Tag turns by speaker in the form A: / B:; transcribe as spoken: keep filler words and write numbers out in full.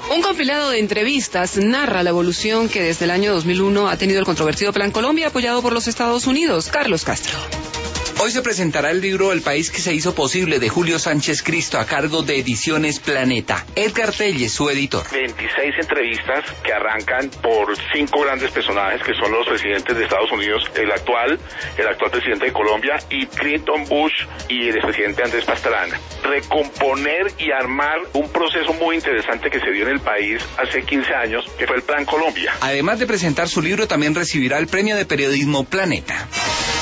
A: Un compilado de entrevistas narra la evolución que desde el año dos mil uno ha tenido el controvertido Plan Colombia apoyado por los Estados Unidos. Carlos Castro.
B: Hoy se presentará el libro El país que se hizo posible de Julio Sánchez Cristo a cargo de Ediciones Planeta. Edgar Telles, su editor.
C: veintiséis entrevistas que arrancan por cinco grandes personajes que son los presidentes de Estados Unidos, el actual, el actual presidente de Colombia y Clinton, Bush y el expresidente Andrés Pastrana. Recomponer y armar un proceso muy interesante que se dio en el país hace quince años, que fue el Plan Colombia.
B: Además de presentar su libro, también recibirá el premio de periodismo Planeta.